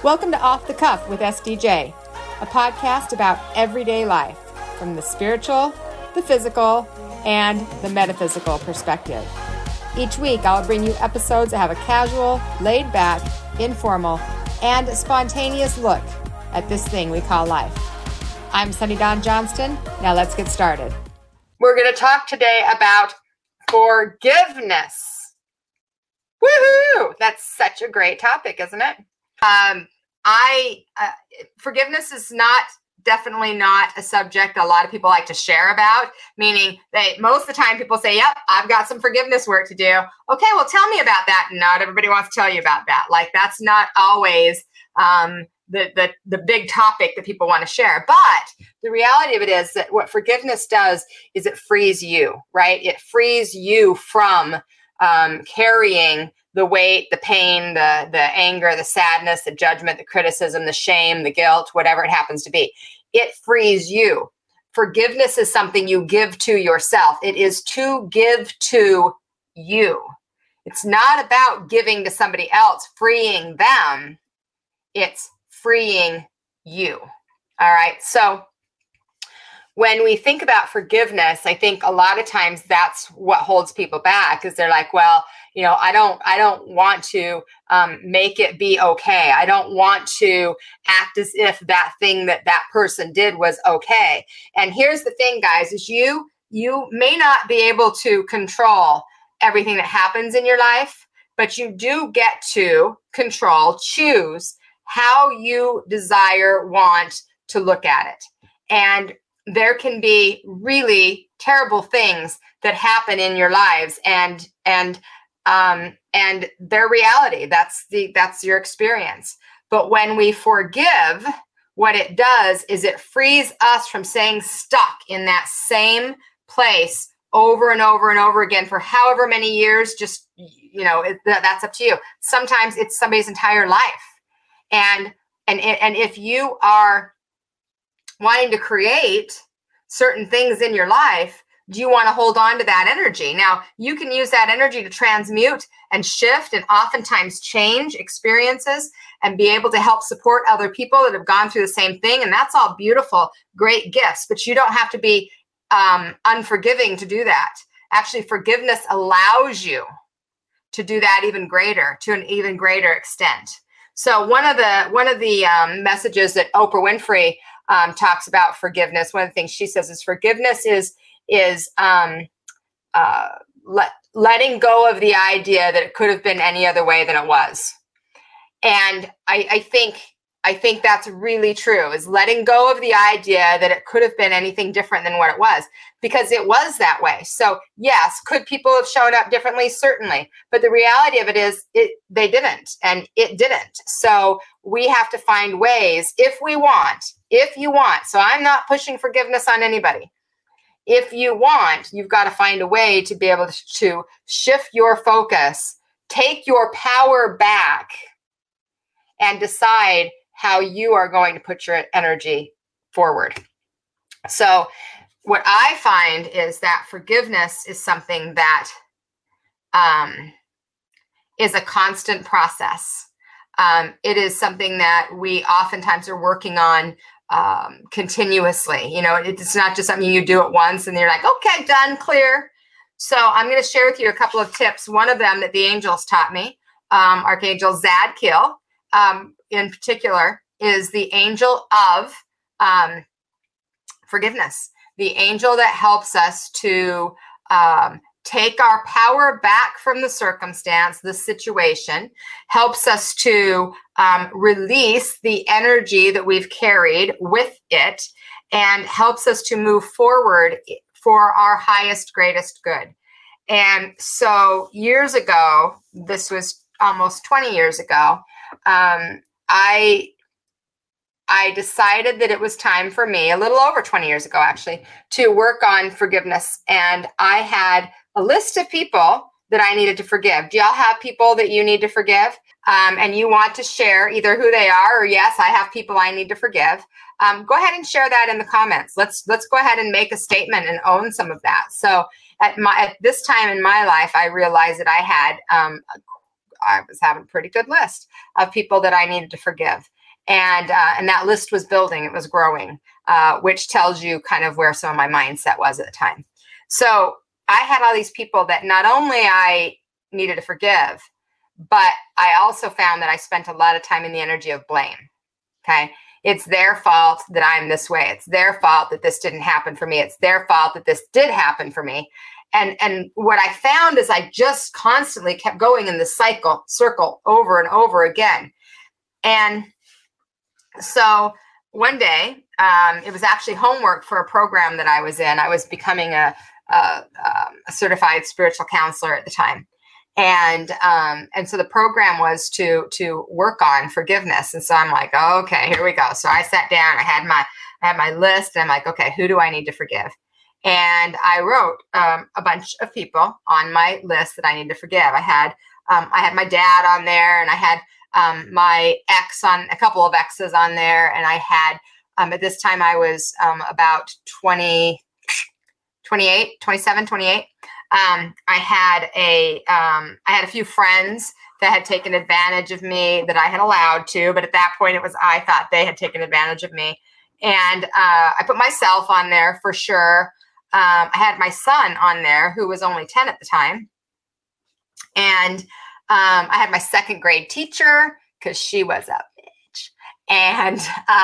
Welcome to Off the Cuff with SDJ, a podcast about everyday life from the spiritual, the physical, and the metaphysical perspective. Each week, I'll bring you episodes that have a casual, laid-back, informal, and spontaneous look at this thing we call life. I'm Sunny Dawn Johnston. Now let's get started. We're going to talk today about forgiveness. Woohoo! That's such a great topic, isn't it? Forgiveness is definitely not a subject a lot of people like to share about, meaning that most of the time people say, yep, I've got some forgiveness work to do. Okay, well, tell me about that. Not everybody wants to tell you about that. Like, that's not always the big topic that people want to share. But the reality of it is that what forgiveness does is it frees you, right? It frees you from carrying the weight, the pain, the anger, the sadness, the judgment, the criticism, the shame, the guilt, whatever it happens to be. It frees you. Forgiveness is something you give to yourself. It is to give to you. It's not about giving to somebody else, freeing them. It's freeing you. All right. So when we think about forgiveness, I think a lot of times that's what holds people back, is they're like, well, you know, I don't want to make it be okay. I don't want to act as if that thing that person did was okay. And here's the thing, guys, is you may not be able to control everything that happens in your life, but you do get to choose how you want to look at it. And there can be really terrible things that happen in your lives, and their reality. That's your experience. But when we forgive, what it does is it frees us from staying stuck in that same place over and over and over again for however many years. Just, you know, that's up to you. Sometimes it's somebody's entire life. And if you are wanting to create certain things in your life, do you want to hold on to that energy? Now, you can use that energy to transmute and shift and oftentimes change experiences and be able to help support other people that have gone through the same thing. And that's all beautiful, great gifts, but you don't have to be unforgiving to do that. Actually, forgiveness allows you to do that to an even greater extent. So one of the messages that Oprah Winfrey talks about forgiveness, one of the things she says is forgiveness is letting go of the idea that it could have been any other way than it was. And I think that's really true, is letting go of the idea that it could have been anything different than what it was, because it was that way. So yes, could people have shown up differently? Certainly. But the reality of it is they didn't, and it didn't. So we have to find ways if you want. So I'm not pushing forgiveness on anybody. If you want, you've got to find a way to be able to shift your focus, take your power back, and decide how you are going to put your energy forward. So what I find is that forgiveness is something that is a constant process. It is something that we oftentimes are working on continuously. You know, it's not just something you do at once and you're like, okay, done, clear. So I'm going to share with you a couple of tips. One of them that the angels taught me, Archangel Zadkiel, in particular, is the angel of forgiveness, the angel that helps us to take our power back from the circumstance, the situation, helps us to release the energy that we've carried with it, and helps us to move forward for our highest, greatest good. And so years ago, this was almost 20 years ago, I decided that it was time for me, a little over 20 years ago, actually, to work on forgiveness. And I had a list of people that I needed to forgive. Do y'all have people that you need to forgive? And you want to share either who they are or, yes, I have people I need to forgive. Go ahead and share that in the comments. Let's go ahead and make a statement and own some of that. So at this time in my life, I realized that I had was having a pretty good list of people that I needed to forgive. And that list was building, it was growing, which tells you kind of where some of my mindset was at the time. So I had all these people that not only I needed to forgive, but I also found that I spent a lot of time in the energy of blame. Okay. It's their fault that I'm this way. It's their fault that this didn't happen for me. It's their fault that this did happen for me. And what I found is I just constantly kept going in this circle over and over again. And so one day, it was actually homework for a program that I was in. I was becoming a certified spiritual counselor at the time. And so the program was to work on forgiveness. And so I'm like, oh, okay, here we go. So I sat down, I had my list, and I'm like, okay, who do I need to forgive? And I wrote a bunch of people on my list that I need to forgive. I had my dad on there, and I had my ex on, a couple of exes on there. And I had, at this time I was about 27, 28. I had a few friends that had taken advantage of me that I had allowed to, but at that point I thought they had taken advantage of me. And I put myself on there for sure. I had my son on there, who was only 10 at the time. And I had my second grade teacher, because she was a bitch. And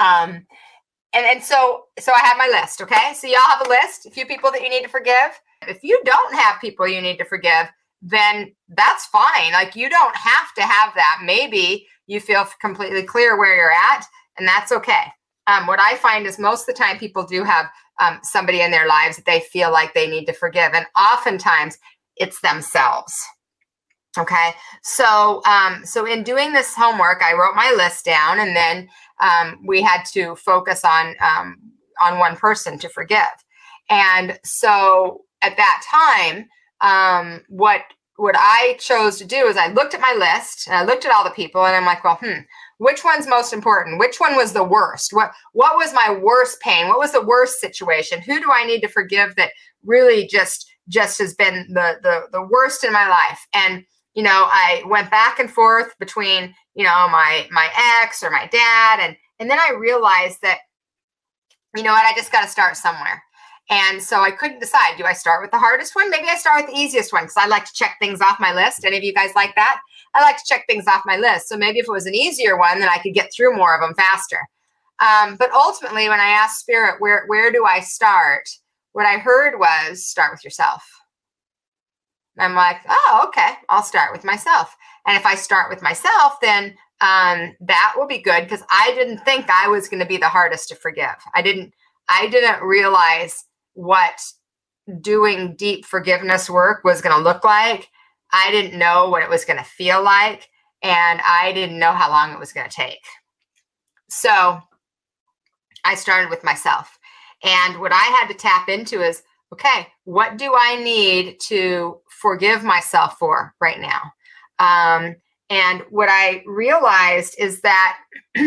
so I had my list. Okay. So y'all have a list, a few people that you need to forgive. If you don't have people you need to forgive, then that's fine. Like, you don't have to have that. Maybe you feel completely clear where you're at, and that's okay. What I find is most of the time people do have somebody in their lives that they feel like they need to forgive. And oftentimes it's themselves. Okay. So in doing this homework, I wrote my list down, and then we had to focus on one person to forgive. And so at that time, what I chose to do is I looked at my list, and I looked at all the people, and I'm like, well, which one's most important? Which one was the worst? What was my worst pain? What was the worst situation? Who do I need to forgive that really just has been the worst in my life? And, I went back and forth between, my ex or my dad. And then I realized that, I just got to start somewhere. And so I couldn't decide. Do I start with the hardest one? Maybe I start with the easiest one, because I like to check things off my list. Any of you guys like that? I like to check things off my list. So maybe if it was an easier one, then I could get through more of them faster. But ultimately, when I asked Spirit, where do I start? What I heard was, start with yourself. And I'm like, oh, okay, I'll start with myself. And if I start with myself, then that will be good, because I didn't think I was going to be the hardest to forgive. I didn't realize what doing deep forgiveness work was going to look like. I didn't know what it was going to feel like, and I didn't know how long it was going to take. So I started with myself. And what I had to tap into is, okay, what do I need to forgive myself for right now? And what I realized is that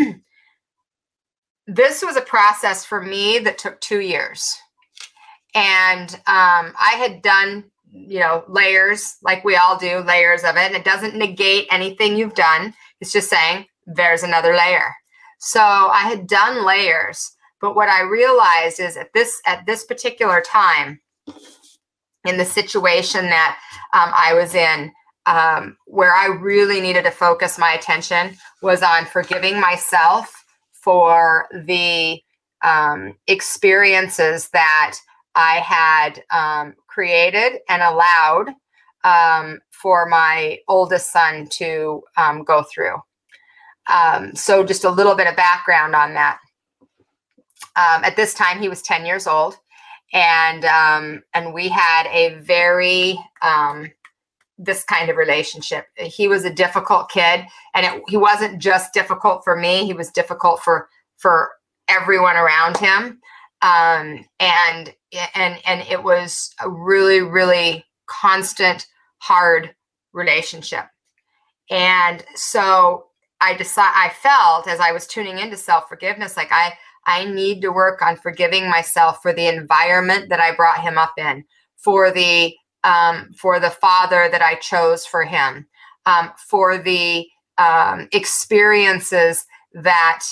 this was a process for me that took 2 years. And I had done, layers, like we all do, layers of it. And it doesn't negate anything you've done. It's just saying there's another layer. So I had done layers. But what I realized is at this particular time, in the situation that I was in, where I really needed to focus my attention was on forgiving myself for the experiences that I had created and allowed for my oldest son to go through. So just a little bit of background on that. At this time, he was 10 years old, and we had a very this kind of relationship. He was a difficult kid, and he wasn't just difficult for me. He was difficult for everyone around him. And it was a really, really constant, hard relationship. And so I felt, as I was tuning into self-forgiveness, like I need to work on forgiving myself for the environment that I brought him up in, for the father that I chose for him, for the experiences that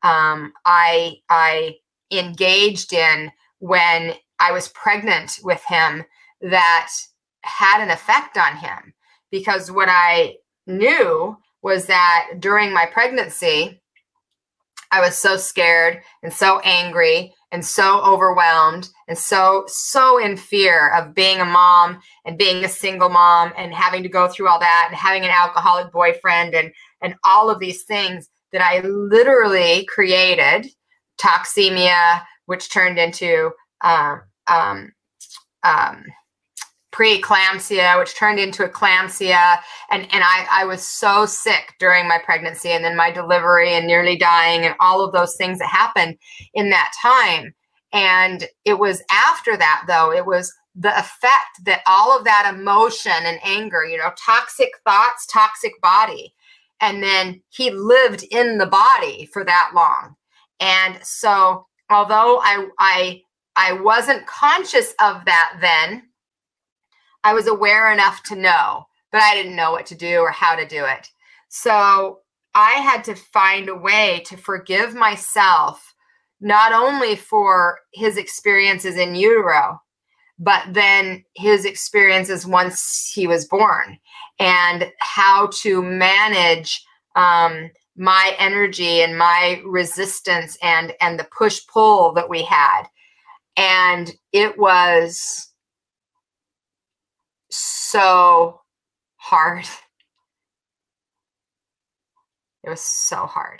I engaged in when I was pregnant with him that had an effect on him. Because what I knew was that during my pregnancy, I was so scared and so angry and so overwhelmed and so in fear of being a mom and being a single mom and having to go through all that and having an alcoholic boyfriend and all of these things that I literally created toxemia, which turned into preeclampsia, which turned into eclampsia. And I was so sick during my pregnancy and then my delivery and nearly dying and all of those things that happened in that time. And it was after that, though, it was the effect that all of that emotion and anger, toxic thoughts, toxic body. And then he lived in the body for that long. And so although I wasn't conscious of that then, I was aware enough to know, but I didn't know what to do or how to do it. So I had to find a way to forgive myself, not only for his experiences in utero, but then his experiences once he was born, and how to manage my energy and my resistance and the push-pull that we had. And it was so hard. It was so hard.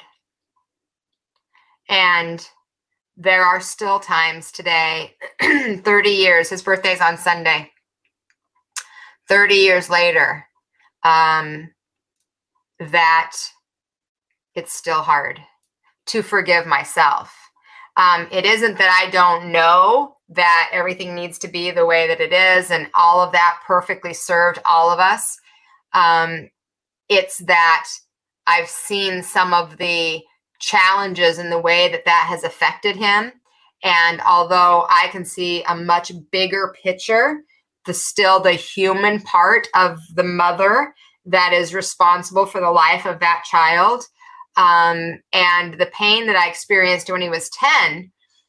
And there are still times today, 30 years, his birthday's on Sunday, 30 years later, that it's still hard to forgive myself. It isn't that I don't know that everything needs to be the way that it is and all of that perfectly served all of us. It's that I've seen some of the challenges in the way that has affected him. And although I can see a much bigger picture, still the human part of the mother that is responsible for the life of that child, and the pain that I experienced when he was 10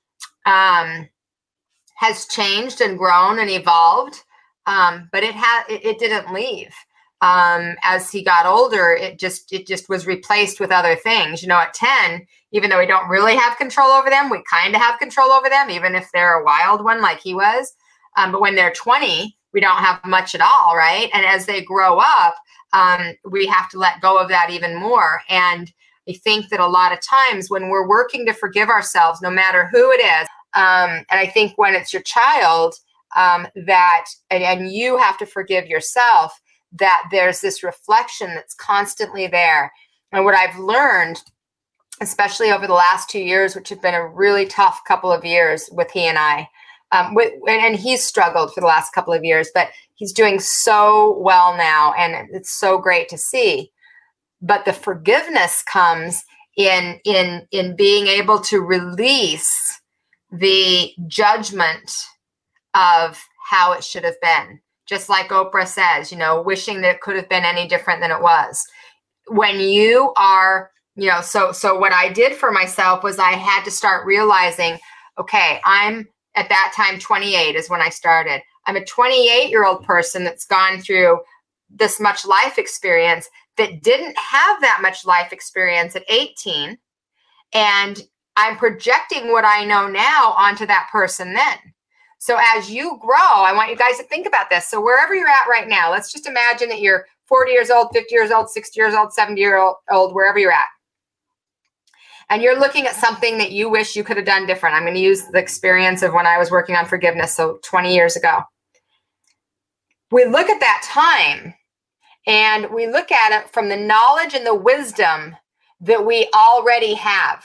has changed and grown and evolved, but it didn't leave. As he got older, it just was replaced with other things. At 10, even though we don't really have control over them, we kind of have control over them, even if they're a wild one like he was. But when they're 20, we don't have much at all, right? And as they grow up, we have to let go of that even more. And I think that a lot of times when we're working to forgive ourselves, no matter who it is, and I think when it's your child, and you have to forgive yourself, that there's this reflection that's constantly there. And what I've learned, especially over the last 2 years, which have been a really tough couple of years with he and I, and he's struggled for the last couple of years, but he's doing so well now, and it's so great to see. But the forgiveness comes in being able to release the judgment of how it should have been. Just like Oprah says, wishing that it could have been any different than it was. When you are, so what I did for myself was I had to start realizing, okay, I'm at that time 28 is when I started. I'm a 28-year-old person that's gone through this much life experience that didn't have that much life experience at 18. And I'm projecting what I know now onto that person then. So as you grow, I want you guys to think about this. So wherever you're at right now, let's just imagine that you're 40 years old, 50 years old, 60 years old, 70-year-old, wherever you're at. And you're looking at something that you wish you could have done different. I'm going to use the experience of when I was working on forgiveness, so 20 years ago. We look at that time and we look at it from the knowledge and the wisdom that we already have.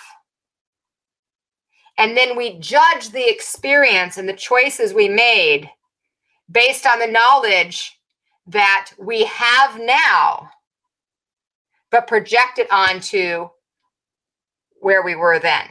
And then we judge the experience and the choices we made based on the knowledge that we have now, but project it onto where we were then.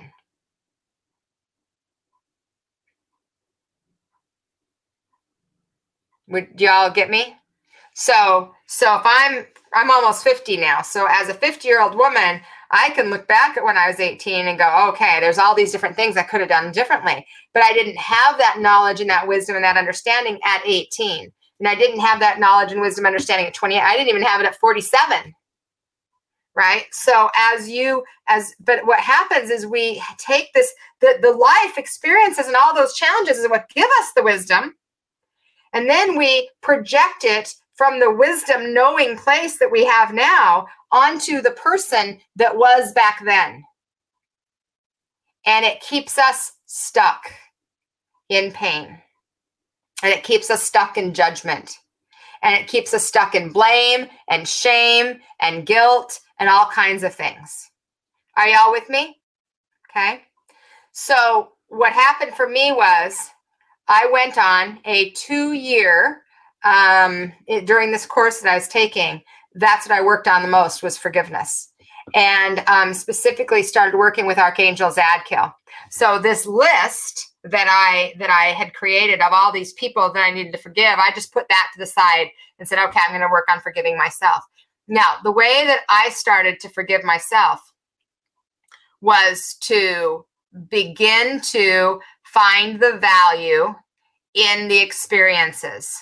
Do y'all get me? So So if I'm almost 50 now. So as a 50-year-old woman, I can look back at when I was 18 and go, okay, there's all these different things I could have done differently. But I didn't have that knowledge and that wisdom and that understanding at 18. And I didn't have that knowledge and wisdom understanding at 28. I didn't even have it at 47. Right? So but what happens is we take this, the life experiences and all those challenges is what give us the wisdom. And then we project it from the wisdom knowing place that we have now onto the person that was back then. And it keeps us stuck in pain. And it keeps us stuck in judgment. And it keeps us stuck in blame and shame and guilt and all kinds of things. Are y'all with me? Okay. So what happened for me was I went on a 2-year, during this course that I was taking, that's what I worked on the most was forgiveness. And specifically started working with Archangel Zadkiel. So this list that I had created of all these people that I needed to forgive, I just put that to the side and said, okay, I'm going to work on forgiving myself. Now, the way that I started to forgive myself was to begin to find the value in the experiences.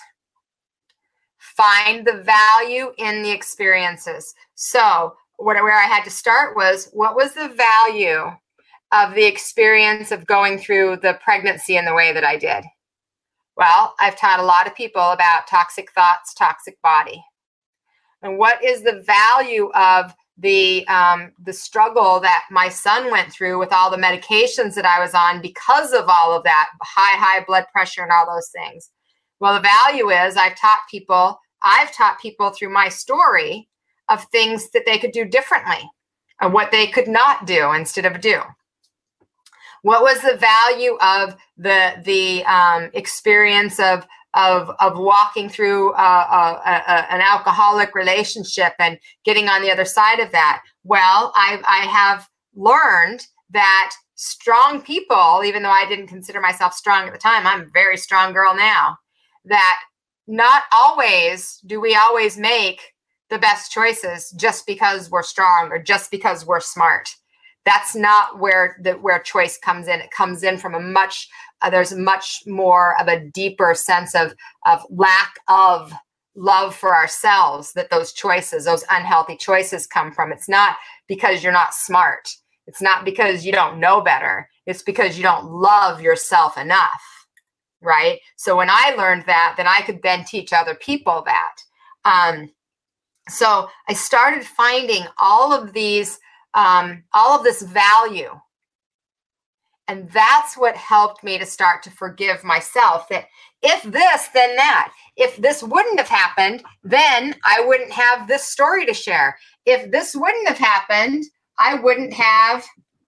Find the value in the experiences. So where I had to start was, what was the value of the experience of going through the pregnancy in the way that I did? Well, I've taught a lot of people about toxic thoughts, toxic body. And what is the value of the struggle that my son went through with all the medications that I was on because of all of that, high blood pressure and all those things? Well, the value is I've taught people through my story of things that they could do differently and what they could not do instead of do. What was the value of the experience of walking through an alcoholic relationship and getting on the other side of that? Well, I have learned that strong people, even though I didn't consider myself strong at the time, I'm a very strong girl now, that not always do we always make the best choices just because we're strong or just because we're smart. That's not where choice comes in. It comes in from there's much more of a deeper sense of lack of love for ourselves that those choices, those unhealthy choices come from. It's not because you're not smart. It's not because you don't know better. It's because you don't love yourself enough, right? So when I learned that, then I could then teach other people that. So I started finding all of this value. And that's what helped me to start to forgive myself, that if this, then that. If this wouldn't have happened, then I wouldn't have this story to share. If this wouldn't have happened, I wouldn't have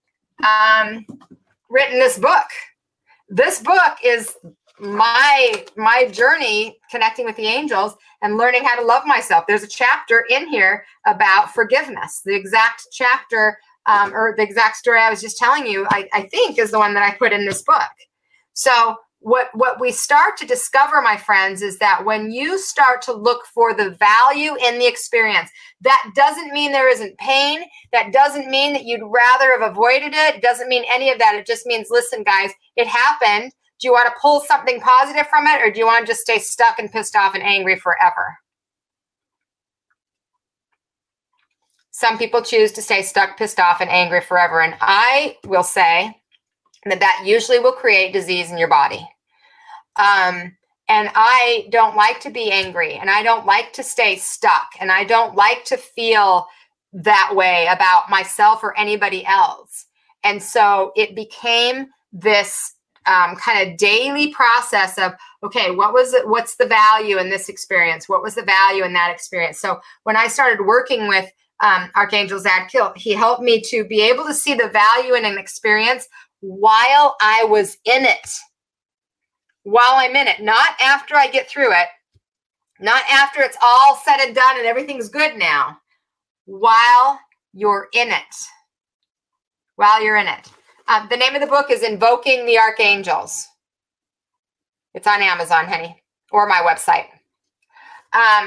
written this book. This book is my journey connecting with the angels and learning how to love myself. There's a chapter in here about forgiveness. The exact chapter or the exact story I was just telling you, I think is the one that I put in this book. So what we start to discover, my friends, is that when you start to look for the value in the experience, that doesn't mean there isn't pain. That doesn't mean that you'd rather have avoided it. It doesn't mean any of that. It just means, listen, guys, it happened. Do you want to pull something positive from it, or do you want to just stay stuck and pissed off and angry forever? Some people choose to stay stuck, pissed off, and angry forever. And I will say that usually will create disease in your body. And I don't like to be angry, and I don't like to stay stuck, and I don't like to feel that way about myself or anybody else. And so it became this kind of daily process of, okay, what's the value in this experience? What was the value in that experience? So when I started working with Archangel Zadkiel, he helped me to be able to see the value in an experience while I was in it. While I'm in it, not after I get through it, not after it's all said and done and everything's good now. While you're in it. While you're in it. The name of the book is Invoking the Archangels. It's on Amazon, honey, or my website.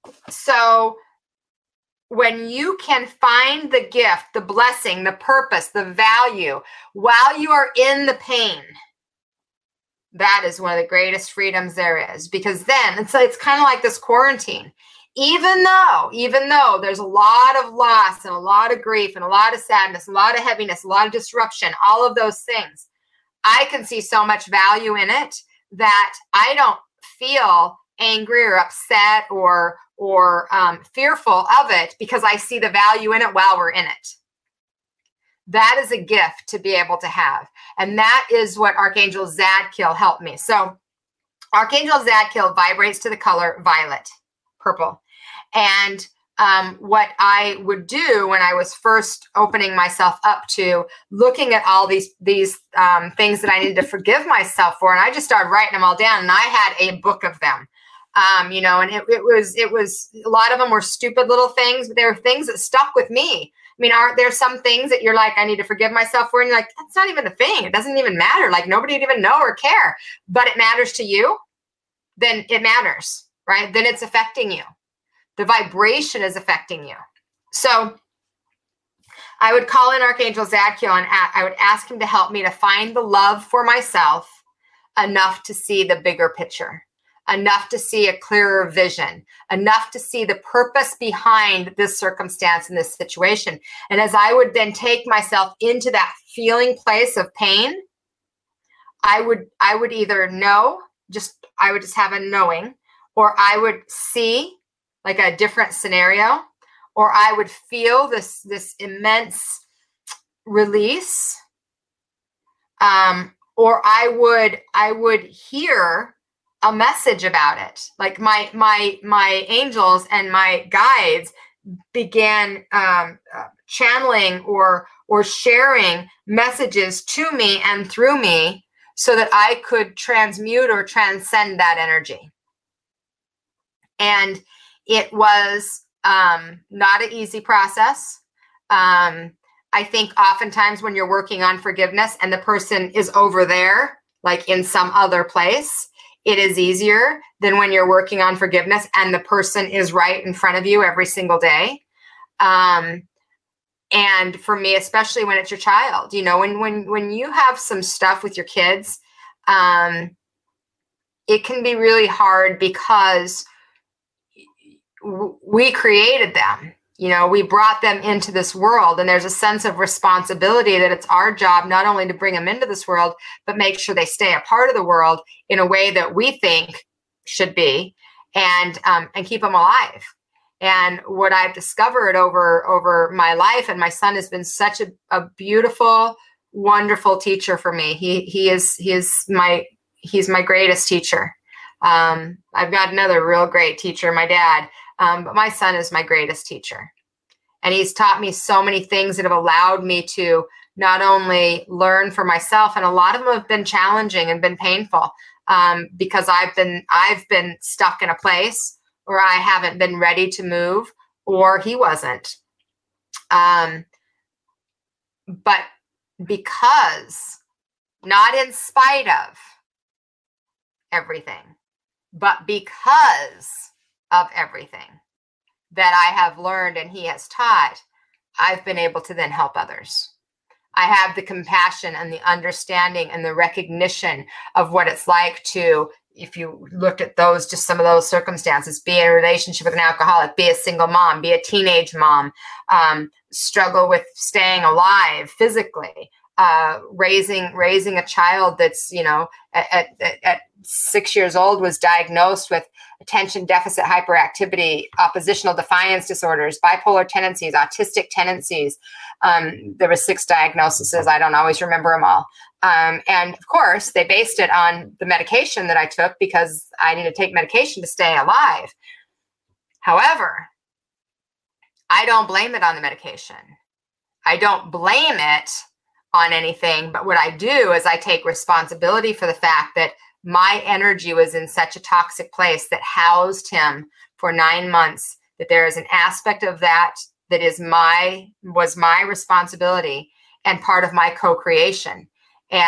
So when you can find the gift, the blessing, the purpose, the value while you are in the pain, that is one of the greatest freedoms there is, because then it's kind of like this quarantine. Even though there's a lot of loss and a lot of grief and a lot of sadness, a lot of heaviness, a lot of disruption, all of those things, I can see so much value in it that I don't feel angry or upset or fearful of it, because I see the value in it while we're in it. That is a gift to be able to have. And that is what Archangel Zadkiel helped me. So Archangel Zadkiel vibrates to the color violet, purple. And what I would do when I was first opening myself up to looking at all these things that I needed to forgive myself for, and I just started writing them all down, and I had a book of them. And it was a lot of them were stupid little things, but they were things that stuck with me. I mean, aren't there some things that you're like, I need to forgive myself for? And you're like, that's not even a thing. It doesn't even matter. Like, nobody would even know or care, but it matters to you. Then it matters, right? Then it's affecting you. The vibration is affecting you. So I would call in Archangel Zadkiel and I would ask him to help me to find the love for myself enough to see the bigger picture, enough to see a clearer vision, enough to see the purpose behind this circumstance and this situation. And as I would then take myself into that feeling place of pain, I would either know, I would just have a knowing, or I would see like a different scenario, or I would feel this immense release, or I would hear a message about it. Like my angels and my guides began channeling or sharing messages to me and through me so that I could transmute or transcend that energy. And it was not an easy process. I think oftentimes when you're working on forgiveness and the person is over there, like in some other place, it is easier than when you're working on forgiveness and the person is right in front of you every single day. And for me, especially when it's your child, when you have some stuff with your kids, it can be really hard because we created them. We brought them into this world, and there's a sense of responsibility that it's our job not only to bring them into this world, but make sure they stay a part of the world in a way that we think should be, and keep them alive. And what I've discovered over my life, and my son has been such a beautiful, wonderful teacher for me. He's my greatest teacher. I've got another real great teacher, my dad. But my son is my greatest teacher. And he's taught me so many things that have allowed me to not only learn for myself, and a lot of them have been challenging and been painful, because I've been stuck in a place where I haven't been ready to move, or he wasn't. But because, not in spite of everything, but because of everything that I have learned and he has taught, I've been able to then help others. I have the compassion and the understanding and the recognition of what it's like to, if you looked at just some of those circumstances, be in a relationship with an alcoholic, be a single mom, be a teenage mom, struggle with staying alive physically, raising a child that's, at 6 years old was diagnosed with attention deficit hyperactivity, oppositional defiance disorders, bipolar tendencies, autistic tendencies. There were 6 diagnoses. I don't always remember them all. And of course, they based it on the medication that I took, because I need to take medication to stay alive. However, I don't blame it on the medication. I don't blame it on anything. But what I do is I take responsibility for the fact that my energy was in such a toxic place that housed him for 9 months, that there is an aspect of that was my responsibility and part of my co-creation.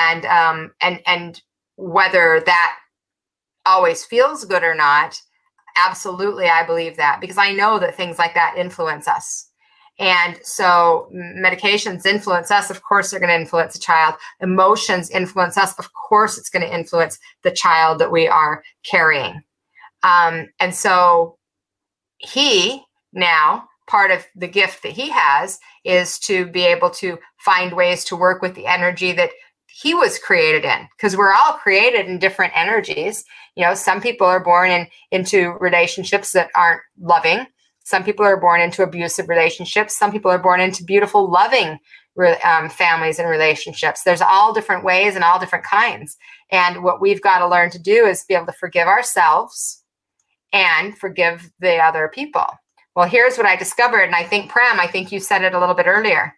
And whether that always feels good or not, absolutely, I believe that, because I know that things like that influence us. And so medications influence us. Of course, they're going to influence the child. Emotions influence us. Of course, it's going to influence the child that we are carrying. And so he now, part of the gift that he has is to be able to find ways to work with the energy that he was created in, because we're all created in different energies. You know, some people are born into relationships that aren't loving. Some people are born into abusive relationships. Some people are born into beautiful, loving families and relationships. There's all different ways and all different kinds. And what we've got to learn to do is be able to forgive ourselves and forgive the other people. Well, here's what I discovered. And I think, Prem, I think you said it a little bit earlier.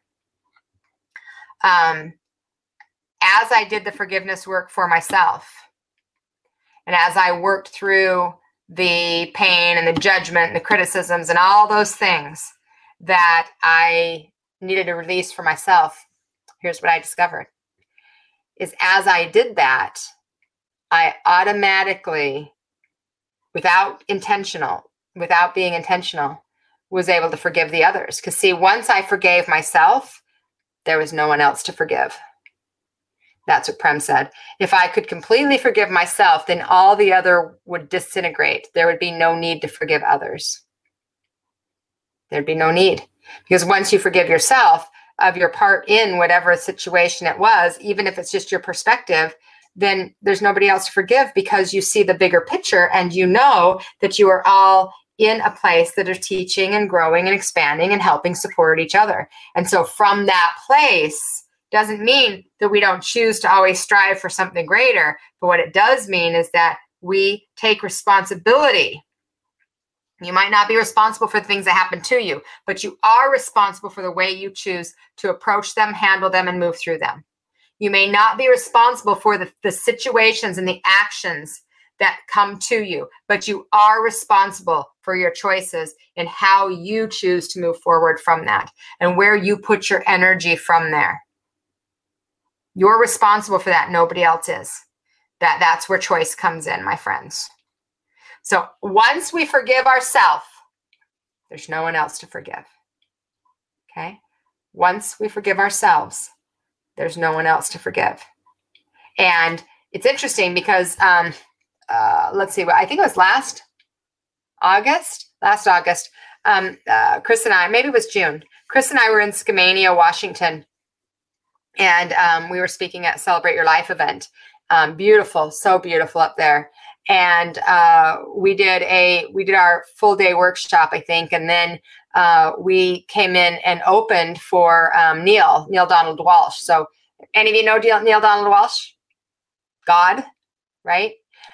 As I did the forgiveness work for myself, and as I worked through the pain and the judgment and the criticisms and all those things that I needed to release for myself, here's what I discovered. Is as I did that, I automatically, without being intentional, was able to forgive the others. Because see, once I forgave myself, there was no one else to forgive. That's what Prem said. If I could completely forgive myself, then all the other would disintegrate. There would be no need to forgive others. There'd be no need. Because once you forgive yourself of your part in whatever situation it was, even if it's just your perspective, then there's nobody else to forgive, because you see the bigger picture and you know that you are all in a place that are teaching and growing and expanding and helping support each other. And so from that place, doesn't mean that we don't choose to always strive for something greater. But what it does mean is that we take responsibility. You might not be responsible for the things that happen to you, but you are responsible for the way you choose to approach them, handle them, and move through them. You may not be responsible for the situations and the actions that come to you, but you are responsible for your choices and how you choose to move forward from that and where you put your energy from there. You're responsible for that. Nobody else is. That's where choice comes in, my friends. So once we forgive ourselves, there's no one else to forgive. Okay? Once we forgive ourselves, there's no one else to forgive. And it's interesting because, let's see, I think it was last August, Chris and I, maybe it was June, Chris and I were in Skamania, Washington, and we were speaking at Celebrate Your Life event. Beautiful, so beautiful up there. And we did our full day workshop, I think, and then we came in and opened for Neil Donald Walsch. So, any of you know Neil Donald Walsch? God, right?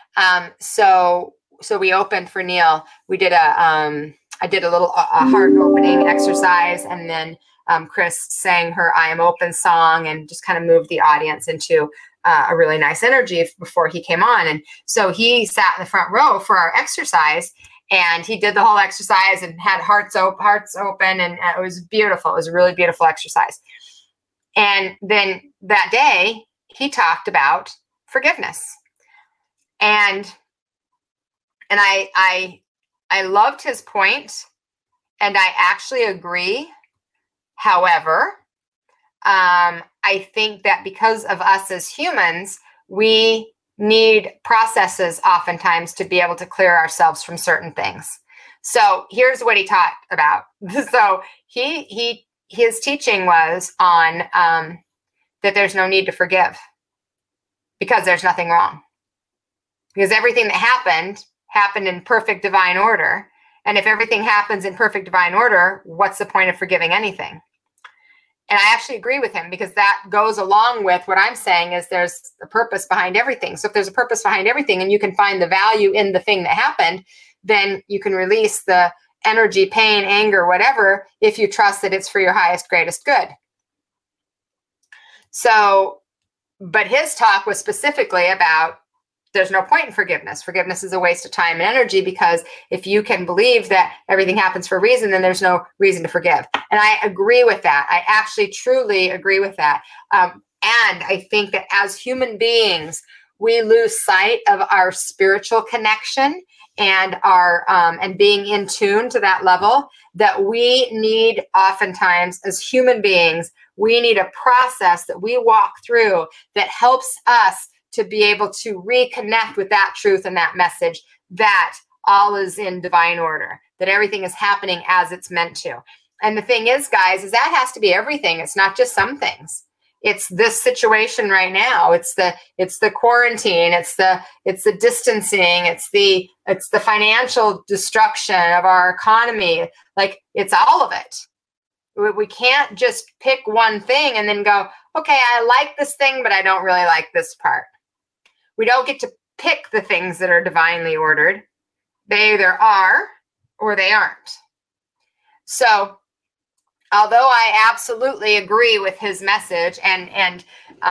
So we opened for Neil. We did I did a little heart opening exercise, and then Chris sang her "I Am Open" song and just kind of moved the audience into a really nice energy before he came on. And so he sat in the front row for our exercise, and he did the whole exercise and had hearts open, and it was beautiful. It was a really beautiful exercise. And then that day he talked about forgiveness, and I loved his point, and I actually agree. However, I think that because of us as humans, we need processes oftentimes to be able to clear ourselves from certain things. So here's what he talked about. So his teaching was on that there's no need to forgive because there's nothing wrong. Because everything that happened in perfect divine order. And if everything happens in perfect divine order, what's the point of forgiving anything? And I actually agree with him, because that goes along with what I'm saying is there's a purpose behind everything. So if there's a purpose behind everything and you can find the value in the thing that happened, then you can release the energy, pain, anger, whatever, if you trust that it's for your highest, greatest good. So, but his talk was specifically about there's no point in forgiveness. Forgiveness is a waste of time and energy, because if you can believe that everything happens for a reason, then there's no reason to forgive. And I agree with that. I actually truly agree with that. And I think that as human beings, we lose sight of our spiritual connection and our and being in tune to that level, that we need, oftentimes as human beings, we need a process that we walk through that helps us to be able to reconnect with that truth and that message, that all is in divine order, that everything is happening as it's meant to. And the thing is, guys, is that has to be everything. It's not just some things. It's this situation right now. It's the quarantine. It's the distancing. It's the financial destruction of our economy. Like, it's all of it. We can't just pick one thing and then go, okay, I like this thing, but I don't really like this part. We don't get to pick the things that are divinely ordered. They either are or they aren't. So, although I absolutely agree with his message and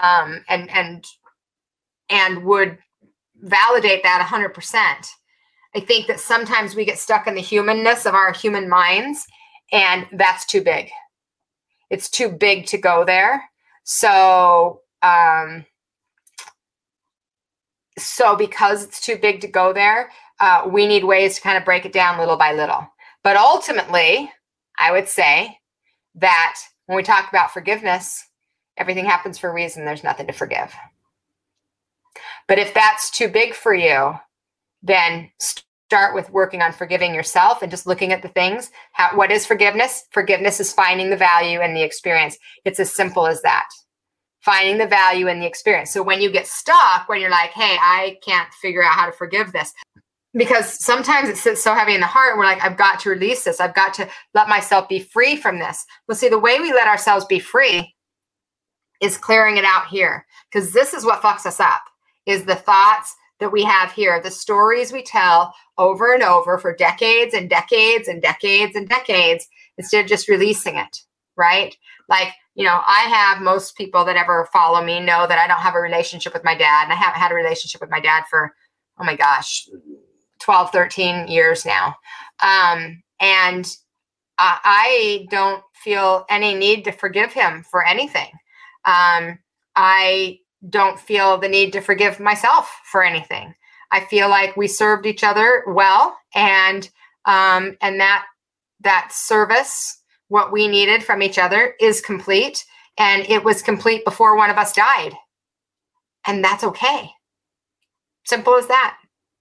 would validate that 100%, I think that sometimes we get stuck in the humanness of our human minds, and that's too big. It's too big to go there. So because it's too big to go there, we need ways to kind of break it down little by little. But ultimately, I would say that when we talk about forgiveness, everything happens for a reason. There's nothing to forgive. But if that's too big for you, then start with working on forgiving yourself and just looking at the things. What is forgiveness? Forgiveness is finding the value in the experience. It's as simple as that. Finding the value in the experience. So when you get stuck, when you're like, hey, I can't figure out how to forgive this, because sometimes it sits so heavy in the heart, and we're like, I've got to release this. I've got to let myself be free from this. Well, see, the way we let ourselves be free is clearing it out here, because this is what fucks us up, is the thoughts that we have here, the stories we tell over and over for decades and decades and decades and decades, instead of just releasing it, right? Like, I have, most people that ever follow me know that I don't have a relationship with my dad, and I haven't had a relationship with my dad for, oh my gosh, 12, 13 years now. And I don't feel any need to forgive him for anything. I don't feel the need to forgive myself for anything. I feel like we served each other well, and that service, what we needed from each other, is complete, and it was complete before one of us died. And that's okay. Simple as that.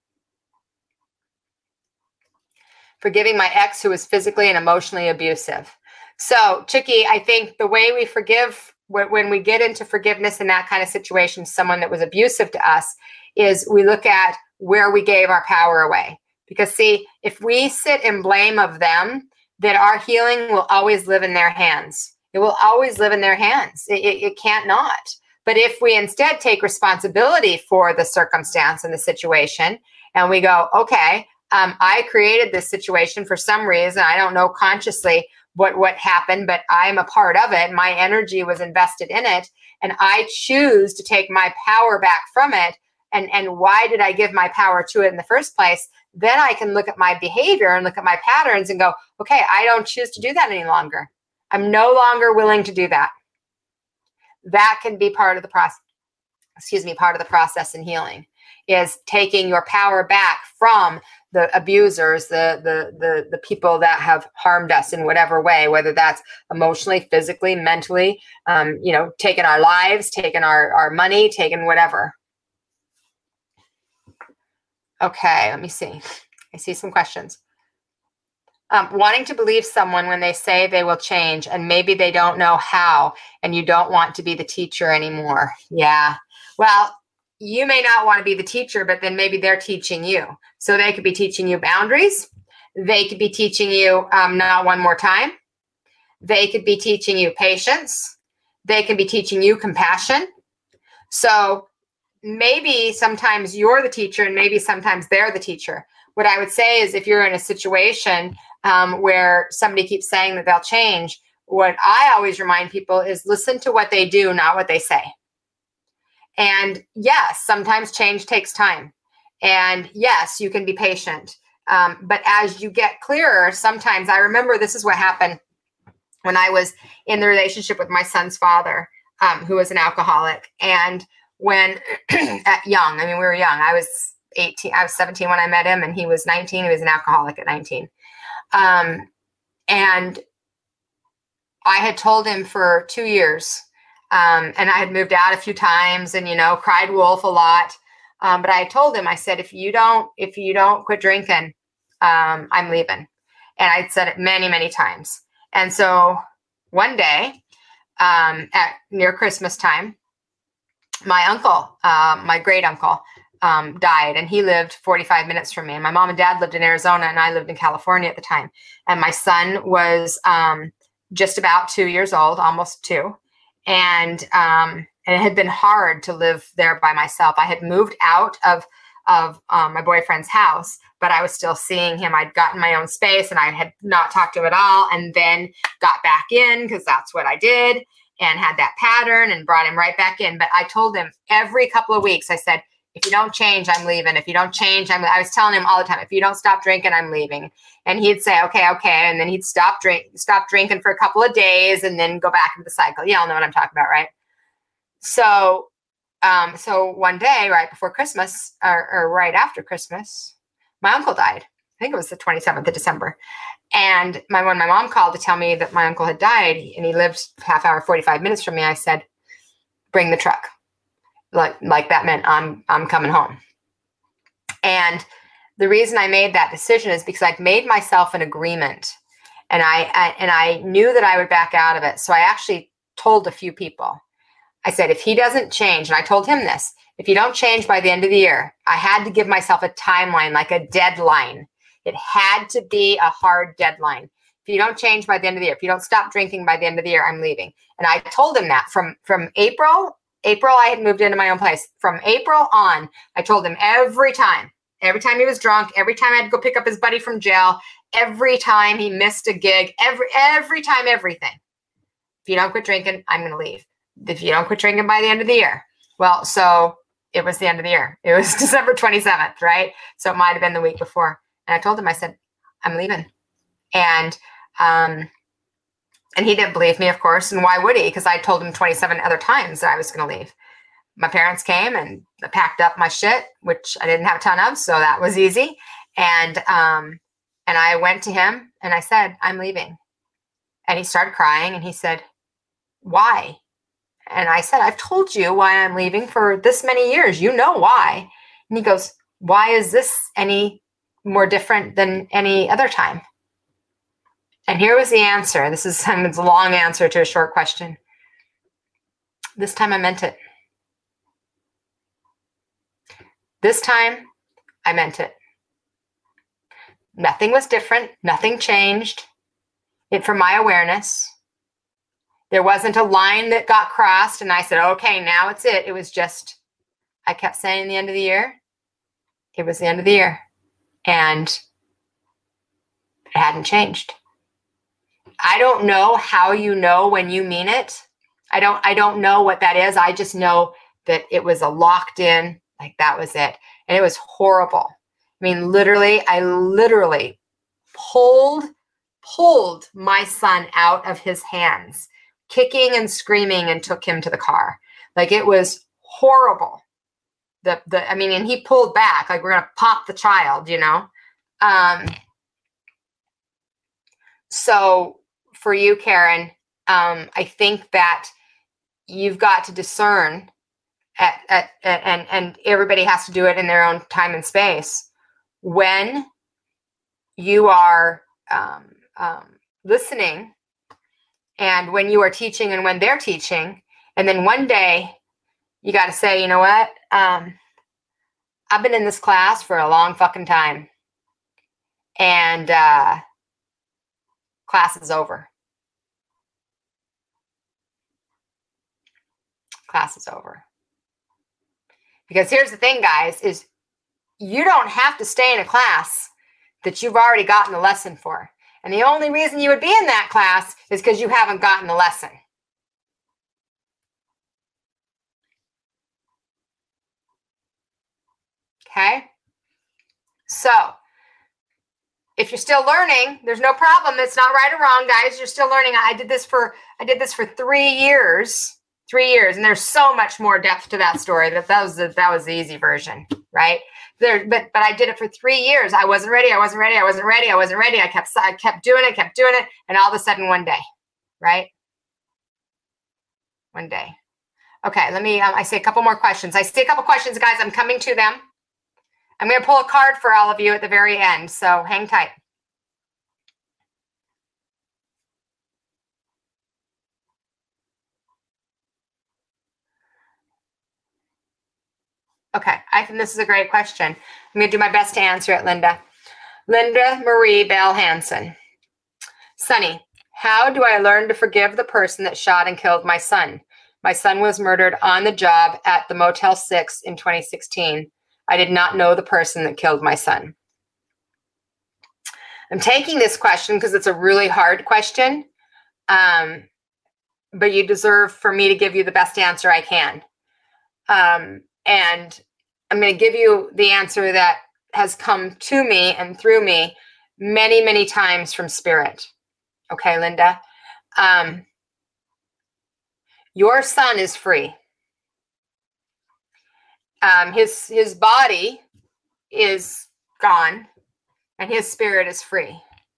Forgiving my ex who was physically and emotionally abusive. So, Chicky, I think the way we forgive, when we get into forgiveness in that kind of situation, someone that was abusive to us, is we look at where we gave our power away. Because, see, if we sit in blame of them, then our healing will always live in their hands. It will always live in their hands. It can't not. But if we instead take responsibility for the circumstance and the situation, and we go, okay, I created this situation for some reason. I don't know consciously what happened, but I'm a part of it. My energy was invested in it, and I choose to take my power back from it. And why did I give my power to it in the first place? Then I can look at my behavior and look at my patterns and go, okay, I don't choose to do that any longer. I'm no longer willing to do that. That can be part of the process. Part of the process in healing is taking your power back from the abusers, the people that have harmed us in whatever way, whether that's emotionally, physically, mentally, taking our lives, taking our money, taking whatever. Okay, let me see. I see some questions. Wanting to believe someone when they say they will change, and maybe they don't know how, and you don't want to be the teacher anymore. Yeah. Well, you may not want to be the teacher, but then maybe they're teaching you. So they could be teaching you boundaries. They could be teaching you not one more time. They could be teaching you patience. They could be teaching you compassion. So maybe sometimes you're the teacher and maybe sometimes they're the teacher. What I would say is, if you're in a situation where somebody keeps saying that they'll change, what I always remind people is listen to what they do, not what they say. And yes, sometimes change takes time. And yes, you can be patient. But as you get clearer, sometimes, I remember this is what happened when I was in the relationship with my son's father, who was an alcoholic. And when we were young, I was 18. I was 17 when I met him, and he was 19. He was an alcoholic at 19. And I had told him for 2 years, and I had moved out a few times and, cried wolf a lot. But I told him, I said, if you don't quit drinking, I'm leaving. And I'd said it many, many times. And so one day, at near Christmas time, my uncle, my great uncle, died, and he lived 45 minutes from me. And my mom and dad lived in Arizona, and I lived in California at the time. And my son was just about 2 years old, almost 2. And it had been hard to live there by myself. I had moved out of my boyfriend's house, but I was still seeing him. I'd gotten my own space, and I had not talked to him at all, and then got back in because that's what I did, and had that pattern and brought him right back in. But I told him every couple of weeks, I said, if you don't change, I'm leaving. If you don't change, I was telling him all the time, if you don't stop drinking, I'm leaving. And he'd say, okay. And then he'd stop drinking for a couple of days and then go back into the cycle. You all know what I'm talking about, right? So one day, right before Christmas or right after Christmas, my uncle died. I think it was the 27th of December. And when my mom called to tell me that my uncle had died, and he lived half hour, 45 minutes from me, I said, bring the truck. Like that meant I'm coming home. And the reason I made that decision is because I'd made myself an agreement, and I knew that I would back out of it. So I actually told a few people. I said, if he doesn't change, and I told him this, if you don't change by the end of the year, I had to give myself a timeline, like a deadline. It had to be a hard deadline. If you don't change by the end of the year, if you don't stop drinking by the end of the year, I'm leaving. And I told him that from April, I had moved into my own place. From April on, I told him every time he was drunk, every time I had to go pick up his buddy from jail, every time he missed a gig, every time, everything. If you don't quit drinking, I'm going to leave. If you don't quit drinking by the end of the year. Well, so it was the end of the year. It was December 27th, right? So it might have been the week before. And I told him, I said, I'm leaving. And he didn't believe me, of course. And why would he? Because I told him 27 other times that I was going to leave. My parents came and packed up my shit, which I didn't have a ton of, so that was easy. And I went to him and I said, I'm leaving. And he started crying and he said, why? And I said, I've told you why I'm leaving for this many years. You know why. And he goes, why is this any more different than any other time? And here was the answer. It's a long answer to a short question. This time I meant it. This time I meant it. Nothing was different. Nothing changed. From my awareness. There wasn't a line that got crossed and I said, okay, now it's it. It was just, I kept saying the end of the year. It was the end of the year. And it hadn't changed. I don't know how you know when you mean it. I don't know what that is. I just know that it was a locked in, like that was it. And it was horrible. I mean, I literally pulled my son out of his hands, kicking and screaming, and took him to the car. Like, it was horrible. And he pulled back, like we're going to pop the child, So for you, Karen, I think that you've got to discern and everybody has to do it in their own time and space. When you are listening and when you are teaching and when they're teaching, and then one day you got to say, you know what? I've been in this class for a long fucking time, and class is over. Class is over. Because here's the thing, guys, is you don't have to stay in a class that you've already gotten the lesson for. And the only reason you would be in that class is because you haven't gotten the lesson. Okay? So, if you're still learning, there's no problem. It's not right or wrong, guys. You're still learning. I did this for 3 years. 3 years, and there's so much more depth to that story. That was the easy version, right? but I did it for 3 years. I wasn't ready. I wasn't ready. I wasn't ready. I wasn't ready. I kept doing it. And all of a sudden one day, right? One day. Okay, let me, I see a couple more questions. I see a couple questions, guys. I'm coming to them. I'm going to pull a card for all of you at the very end, so hang tight. Okay, I think this is a great question. I'm going to do my best to answer it, Linda. Linda Marie Bell Hansen. Sunny, how do I learn to forgive the person that shot and killed my son? My son was murdered on the job at the Motel 6 in 2016. I did not know the person that killed my son. I'm taking this question because it's a really hard question, but you deserve for me to give you the best answer I can. And I'm going to give you the answer that has come to me and through me many, many times from Spirit. Okay, Linda? Your son is free. His body is gone and his spirit is free.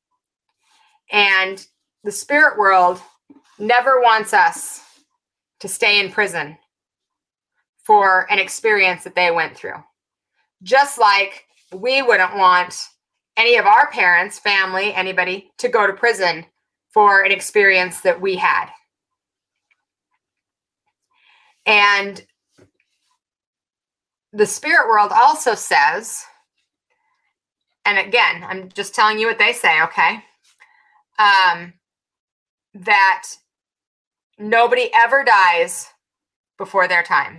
And the spirit world never wants us to stay in prison for an experience that they went through. Just like we wouldn't want any of our parents, family, anybody to go to prison for an experience that we had. And the spirit world also says, and again, I'm just telling you what they say, okay? That nobody ever dies before their time.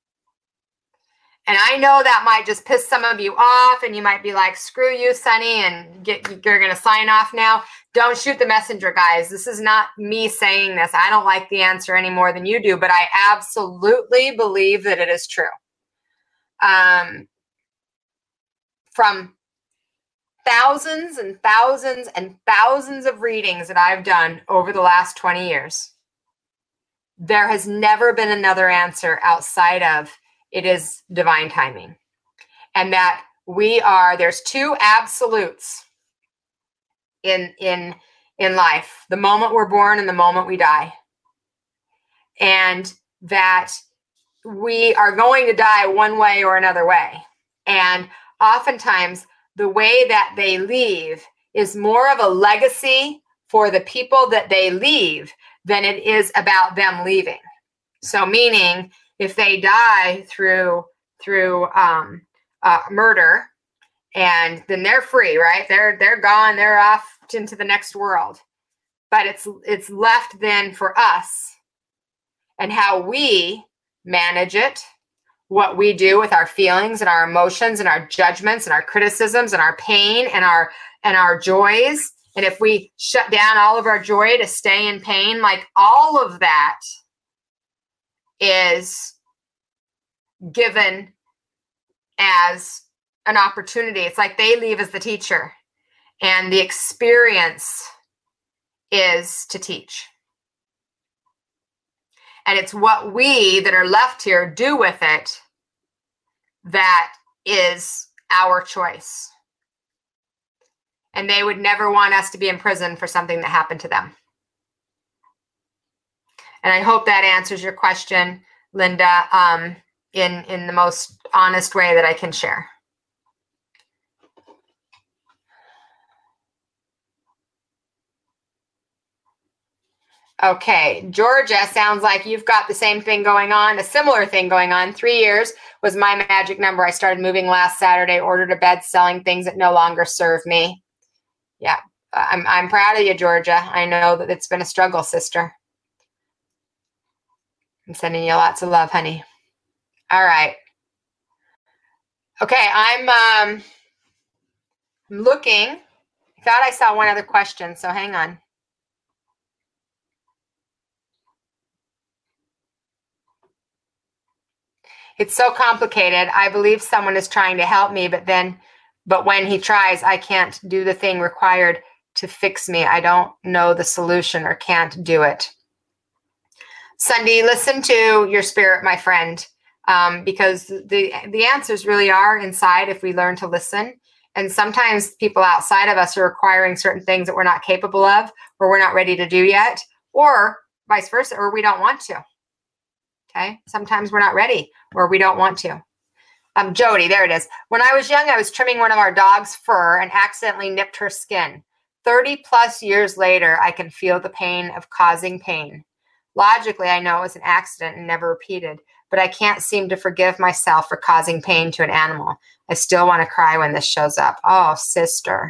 And I know that might just piss some of you off, and you might be like, screw you, Sunny, and you're going to sign off now. Don't shoot the messenger, guys. This is not me saying this. I don't like the answer any more than you do, but I absolutely believe that it is true. From thousands and thousands and thousands of readings that I've done over the last 20 years, there has never been another answer outside of it is divine timing. And that there's two absolutes in life, the moment we're born and the moment we die. And that we are going to die one way or another way. And oftentimes the way that they leave is more of a legacy for the people that they leave than it is about them leaving. So meaning, if they die through murder, and then they're free, right? They're gone. They're off into the next world. But it's left then for us and how we manage it, what we do with our feelings and our emotions and our judgments and our criticisms and our pain and our joys. And if we shut down all of our joy to stay in pain, like all of that is given as an opportunity. It's like they leave as the teacher, and the experience is to teach. And it's what we that are left here do with it that is our choice. And they would never want us to be in prison for something that happened to them. And I hope that answers your question, Linda, in the most honest way that I can share. Okay, Georgia, sounds like you've got the same thing going on, a similar thing going on. 3 years was my magic number. I started moving last Saturday, ordered a bed, selling things that no longer serve me. Yeah, I'm proud of you, Georgia. I know that it's been a struggle, sister. I'm sending you lots of love, honey. All right. Okay, I'm looking. I thought I saw one other question, so hang on. It's so complicated. I believe someone is trying to help me, but when he tries, I can't do the thing required to fix me. I don't know the solution or can't do it. Sunday, listen to your spirit, my friend. because the answers really are inside if we learn to listen. And sometimes people outside of us are requiring certain things that we're not capable of, or we're not ready to do yet, or vice versa, or we don't want to. Okay. Sometimes we're not ready, or we don't want to. Jody, there it is. When I was young, I was trimming one of our dog's fur and accidentally nipped her skin. 30 plus years later, I can feel the pain of causing pain. Logically, I know it was an accident and never repeated, but I can't seem to forgive myself for causing pain to an animal. I still want to cry when this shows up. Oh, sister.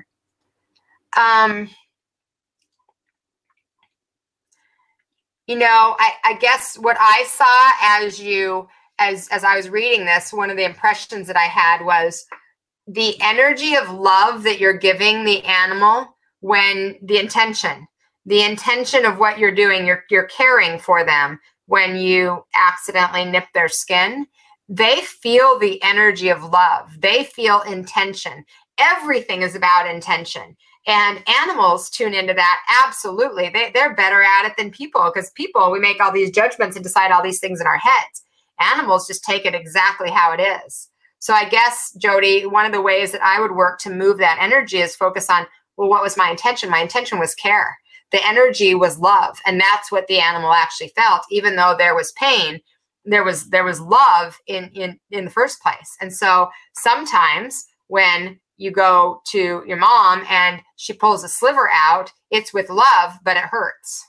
You know, I guess what I saw as I was reading this, one of the impressions that I had was the energy of love that you're giving the animal when the intention of what you're doing, you're caring for them when you accidentally nip their skin. They feel the energy of love. They feel intention. Everything is about intention. And animals tune into that. Absolutely. They're better at it than people, because people, we make all these judgments and decide all these things in our heads. Animals just take it exactly how it is. So I guess, Jody, one of the ways that I would work to move that energy is focus on, well, what was my intention? My intention was care. The energy was love. And that's what the animal actually felt. Even though there was pain, there was love in the first place. And so sometimes when you go to your mom and she pulls a sliver out, it's with love, but it hurts.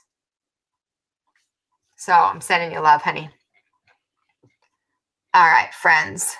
So I'm sending you love, honey. All right, friends.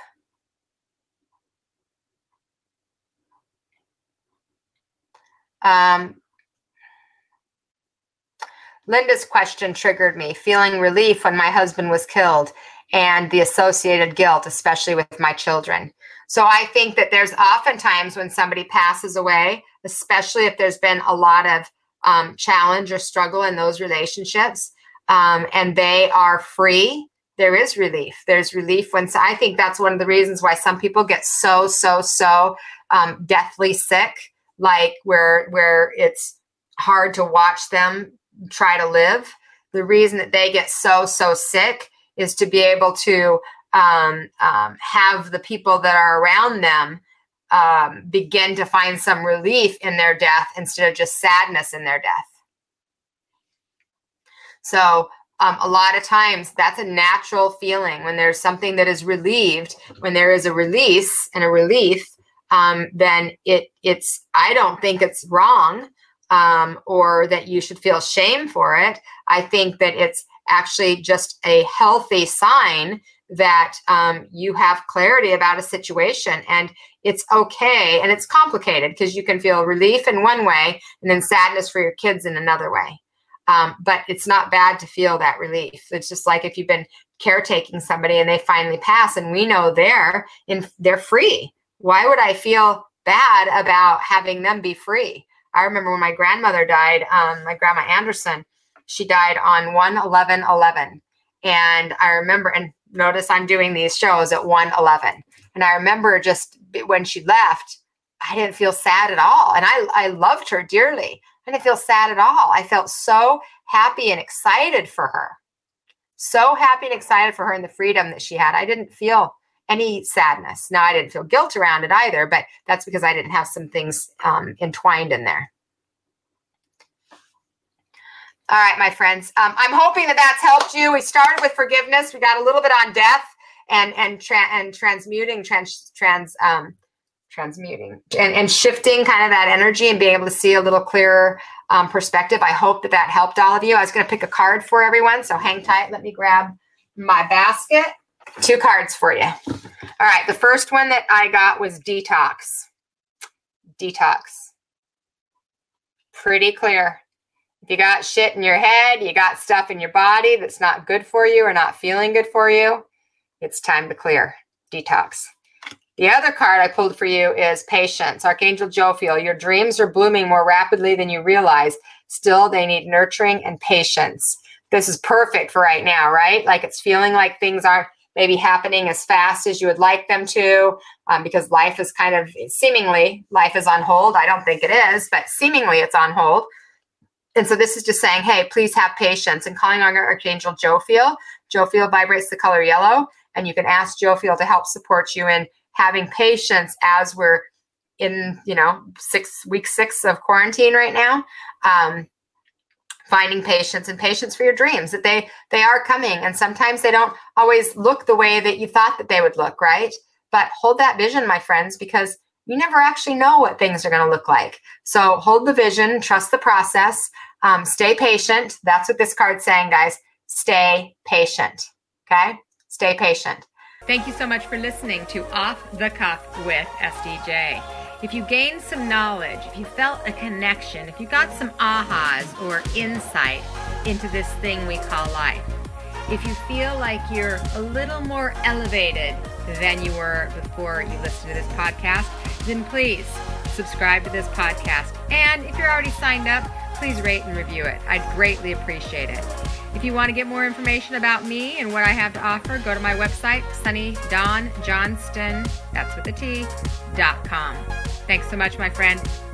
Linda's question triggered me, feeling relief when my husband was killed and the associated guilt, especially with my children. So I think that there's oftentimes when somebody passes away, especially if there's been a lot of challenge or struggle in those relationships, and they are free, there is relief. There's relief when, I think that's one of the reasons why some people get so deathly sick, like where it's hard to watch them try to live. The reason that they get so sick is to be able to have the people that are around them begin to find some relief in their death instead of just sadness in their death. So a lot of times that's a natural feeling when there's something that is relieved, when there is a release and a relief, then it's, I don't think it's wrong or that you should feel shame for it. I think that it's actually just a healthy sign that you have clarity about a situation, and it's okay. And it's complicated because you can feel relief in one way and then sadness for your kids in another way. But it's not bad to feel that relief. It's just like if you've been caretaking somebody and they finally pass and we know they're free. Why would I feel bad about having them be free? I remember when my grandmother died, my grandma Anderson, she died on 1/11/11. And I remember, and notice I'm doing these shows at 1/11. And I remember just when she left, I didn't feel sad at all. And I loved her dearly. I didn't feel sad at all. I felt so happy and excited for her. So happy and excited for her and the freedom that she had. I didn't feel any sadness. Now, I didn't feel guilt around it either, but that's because I didn't have some things entwined in there. All right, my friends. I'm hoping that that's helped you. We started with forgiveness. We got a little bit on death and transmuting and shifting kind of that energy and being able to see a little clearer perspective. I hope that helped all of you. I was going to pick a card for everyone, so hang tight. Let me grab my basket. 2 cards for you. All right, the first one that I got was detox. Detox. Pretty clear. If you got shit in your head, you got stuff in your body that's not good for you or not feeling good for you, it's time to clear. Detox. The other card I pulled for you is patience. Archangel Jophiel, your dreams are blooming more rapidly than you realize. Still, they need nurturing and patience. This is perfect for right now, right? Like it's feeling like things aren't maybe happening as fast as you would like them to, because life is kind of, seemingly, life is on hold. I don't think it is, but seemingly it's on hold. And so this is just saying, hey, please have patience, and calling on Archangel Jophiel. Jophiel vibrates the color yellow, and you can ask Jofiel to help support you in having patience as we're in, week 6 of quarantine right now. Finding patience and patience for your dreams, that they are coming. And sometimes they don't always look the way that you thought that they would look, right? But hold that vision, my friends, because you never actually know what things are going to look like. So hold the vision, trust the process, stay patient. That's what this card's saying, guys. Stay patient, okay? Stay patient. Thank you so much for listening to Off the Cuff with SDJ. If you gained some knowledge, if you felt a connection, if you got some ahas or insight into this thing we call life, if you feel like you're a little more elevated than you were before you listened to this podcast, then please subscribe to this podcast. And if you're already signed up, please rate and review it. I'd greatly appreciate it. If you want to get more information about me and what I have to offer, go to my website, SunnyDawnJohnston, that's with a T, .com. Thanks so much, my friend.